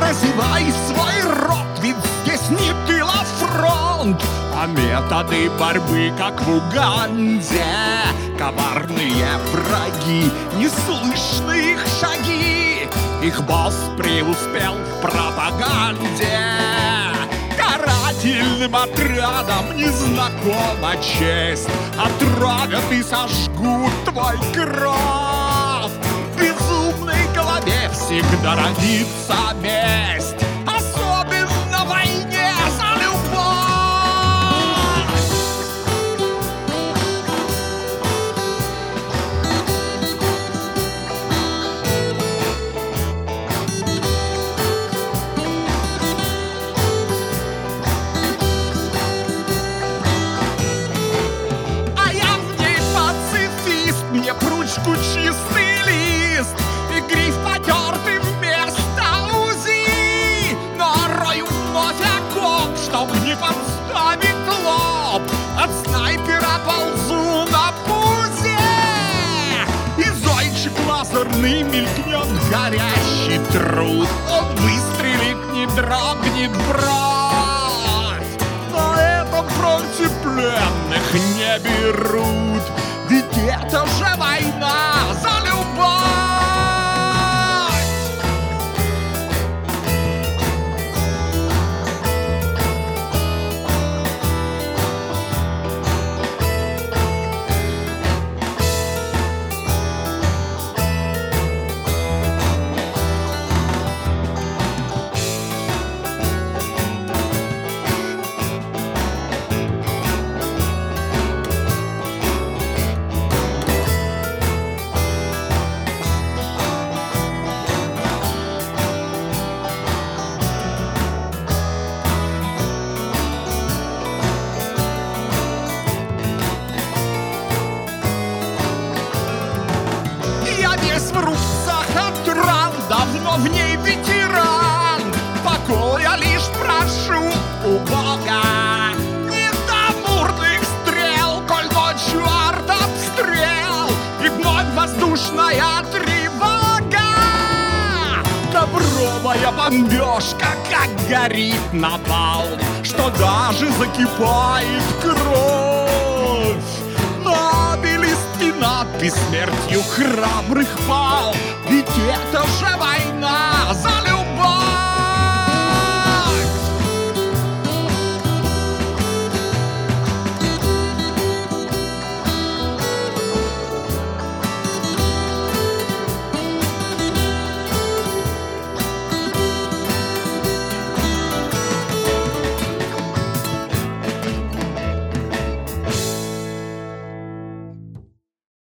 Развивай свой рот, ведь здесь не тыл, а фронт. А методы борьбы, как в Уганде, коварные враги, не слышны их шаги. Их босс преуспел в пропаганде. Карательным отрядам незнакома честь. Отравят и сожгут твой кров. В безумной голове всегда родится месть, особенно в войне за любовь. А я в ней пацифист, мне в ручку чистый лист и гриф потертый вместо УЗИ. Но рою вновь окоп, чтоб не подставить лоб. От снайпера ползу на пузе, и зайчик лазерный мелькнет горящий труд. Он выстрелит, не дрогнет бровь. На этом фронте пленных не берут, ведь это же война за любовь. Я весь в рубцах от ран, давно в ней ветеран. Покоя лишь прошу у Бога. Не до бурных стрел, коль ночью артобстрел и вновь воздушная тревога. Добровая бомбежка, как горит напалм, что даже закипает кровь. На обелиске надпись смертью храбрых пал, ведь это же война за